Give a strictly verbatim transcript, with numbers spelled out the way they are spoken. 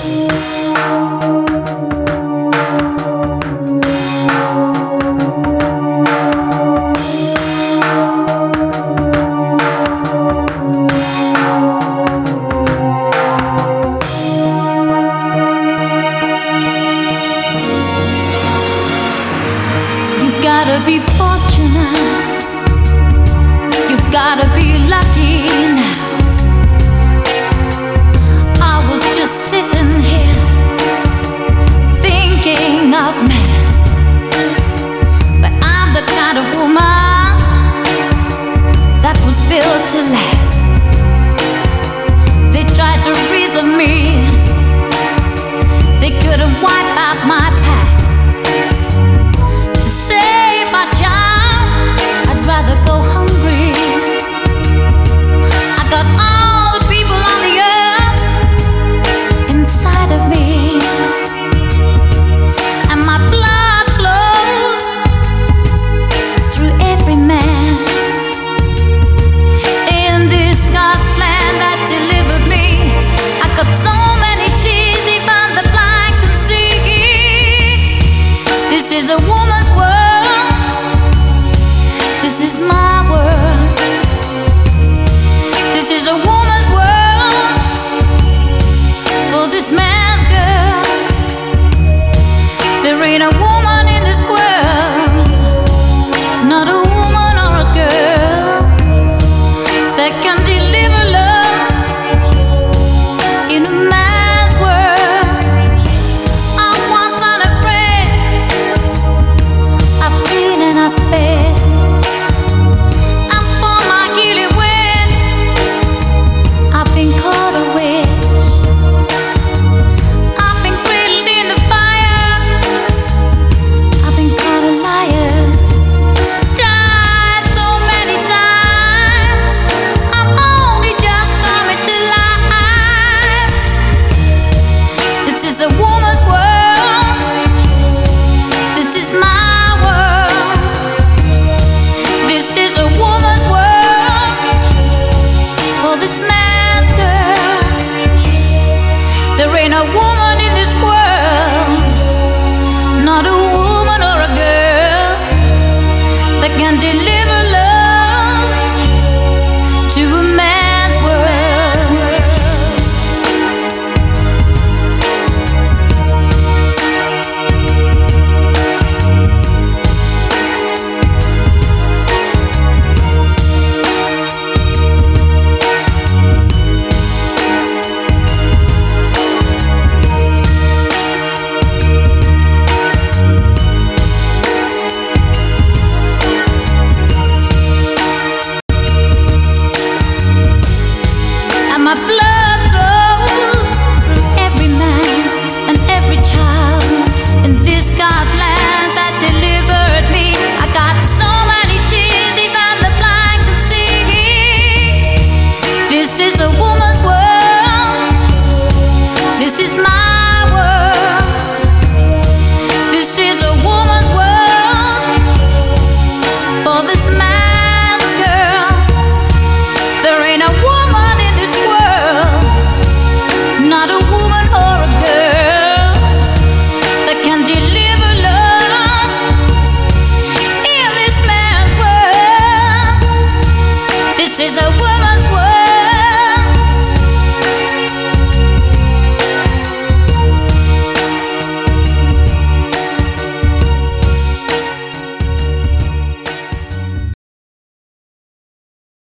Gotta be fortunate, you gotta be lucky now. I was just sitting here thinking of man, but I'm the kind of woman that was built to last. They tried to reason me, they couldn't wipe out my past. Rather go hungry. I got all the people on the earth inside of me, and my blood flows through every man in this God's land that delivered me. I got so many tears, even the blind could see. This is a woman's world. This is my world. This is a woman's world for this man's girl. There ain't a woman in this world, not a woman or a girl, that can deliver love in a man's world. I'm once unafraid, I feel and I feel. This is a woman's world. This is my world. This is a woman's world for this man's girl. There ain't a woman in this world, not a woman or a girl, that can deliver